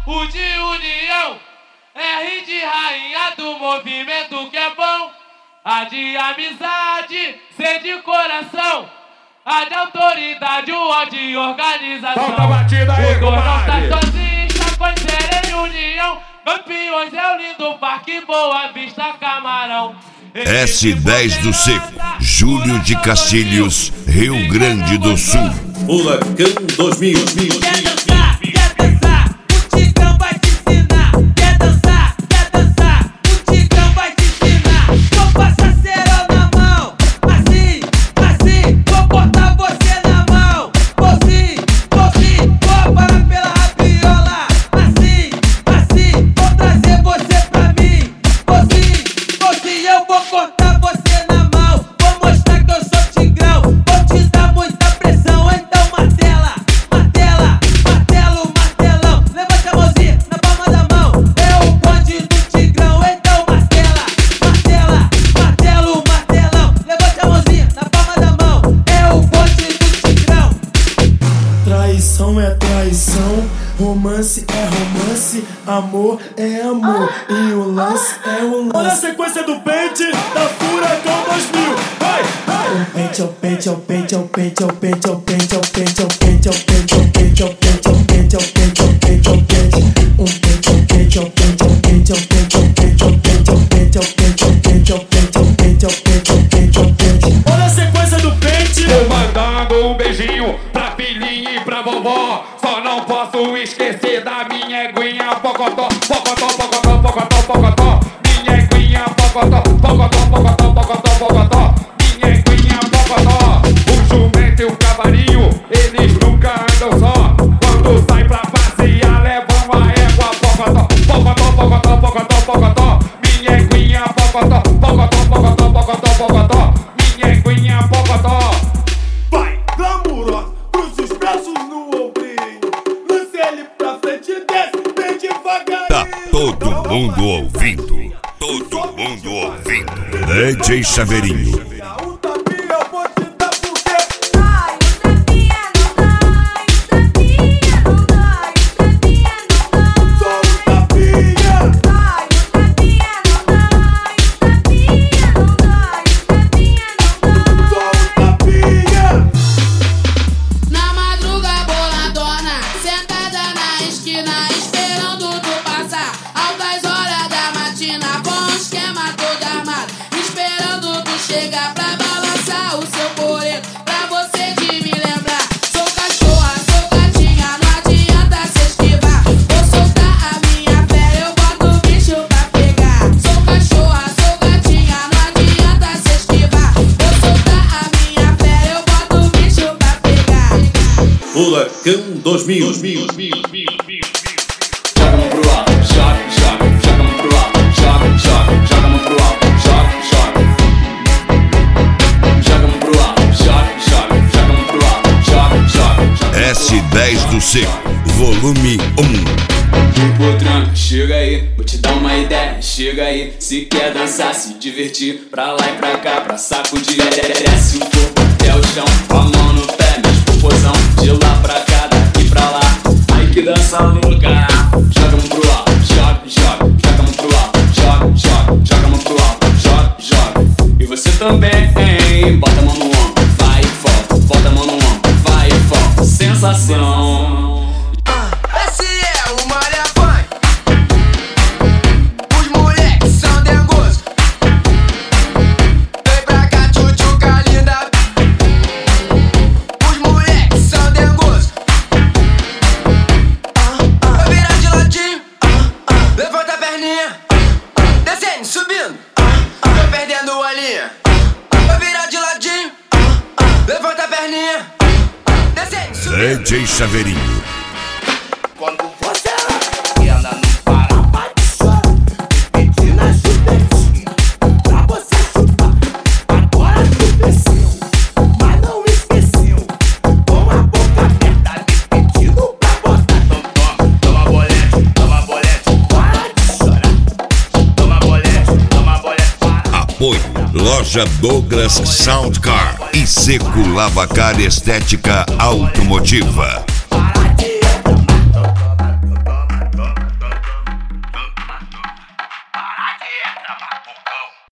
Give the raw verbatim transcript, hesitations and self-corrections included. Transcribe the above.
U de união, R de rainha do movimento que é bom. A de amizade, C de coração. A de autoridade, o O de organização. Solta a batida aí, o Gordão tá comadre. sozinho, está com a em união. Campeões é o lindo parque, Boa Vista, Camarão. S dez do Seco, Júlio de Cacilhos, Rio Grande do Sul. Furacão dois mil. Quer dançar, quer dançar, o Tigrão vai te ensinar. Quer dançar, quer dançar, o Tigrão vai te ensinar. Vou passar cerol na mão, assim, assim. Vou botar você na mão, vou sim, vou sim. Vou parar pela rabiola, assim, assim. Vou trazer você pra mim, vou sim, vou sim. Eu vou cortar você na mão, vou mostrar que eu sou Tigrão. Vou te dar muita pressão, então martela, martela, martelo, martelão. Levanta a mãozinha na palma da mão. É o bonde do Tigrão, então martela, martela, martelo, martelão. Levanta a mãozinha na palma da mão. É o bonde do Tigrão. Traição é traição, romance é romance, amor é amor, e o lance é o lance. Olha a sequência do pente da Furacão dois mil. Vai, vai. O pente é o pente, é o pente, é o pente, é o pente, é o pente, é o pente, é o pente, é o pente, é o pente, é o pente, é o pente, é o pente, é o pente, é o pente. Um pente é o pente, é o pente, é o pente, é o pente, é o pente, é o pente, é o pente, é o pente, é o pente, é o pente, é o pente, é o pente, é o pente, é o pente. Olha a sequência do pente. Tô mandando um beijinho pra filhinha e pra vovó. Só não posso esquecer da minha eguinha Pocotó, Pocotó, Pocotó, Pocotó, Pocotó. Minha eguinha Pocotó, Pocotó, Pocotó, Pocotó, Pocotó. Minha eguinha Pocotó. O jumento e o cavalinho, eles nunca andam só. Quando sai pra passear, levam a égua Pocotó, Pocotó, Pocotó, Pocotó, Pocotó. Minha eguinha Pocotó, Pocotó, Pocotó, Pocotó, Pocotó. Minha eguinha Pocotó. Vai, glamurosa, cruza os braços no ombrinho. Lance ele pra frente, desce bem devagarinho. Tá todo mundo ouvindo, todo mundo ouvindo. D J Chaveirinho. Um tapinha eu vou te dar porque Ai, o tapinha não dói, o tapinha não dói, o tapinha não dói. sou um tapinha. Ai, o tapinha não dói, o tapinha não dói, o tapinha não Sou dói. um tapinha. Na madruga boladona, sentada na esquina, esperando tu passar. Altas horas da matina, com o esquema todo armado, esperando tu chegar pra balançar o seu coreto, pra você de me lembrar. Sou cachorra, sou gatinha, não adianta se esquivar. Vou soltar a minha fé, eu boto o bicho pra pegar. Sou cachorra, sou gatinha, não adianta se esquivar. Vou soltar a minha fé, eu boto o bicho pra pegar. Furacão dois mil. Joga a mão pro alto, joga, joga, joga a mão pro alto, joga, joga, joga a mão pro alto, joga, joga. Joga a mão pro alto, joga, joga, joga a mão pro alto, joga, joga, joga. S dez do Seco, volume um. Pô, tranca, chega aí, vou te dar uma ideia, chega aí. Se quer dançar, se divertir, pra lá e pra cá, pra sacudir. Desce o corpo até o chão, com a mão no pé, mexe popozão, de lá pra cá, daqui pra lá. Ai que dança louca. Joga a mão pro alto, joga, joga, joga a mão pro alto, joga, joga, joga a mão pro alto, joga, joga. E você também, hein? Bota a mão no ombro, vai e volta, bota a mão no ombro, vai e volta. Sensação. Esse é o Maria Funk. Os moleques são dengosos. Vem pra cá, tchutchuca linda. Os moleques são dengosos. Vai virar de ladinho. Levanta a perninha. Descendo, subindo. Tô perdendo a linha. Vai virar de ladinho. Levanta a perninha. Descendo, subindo. D J Chaveirinho. Quando você anda no Pará, chora, pedindo a chupetinha pra você chupar. Agora tu cresceu, mas não esqueceu. Com a boca aberta, lhe pedindo pra botar. Toma, toma bolete, toma bolete, para de chorar. Toma bolete, toma bolete, para. Apoio Loja Douglas Soundcar e Seco Lavacar Estética Automotiva.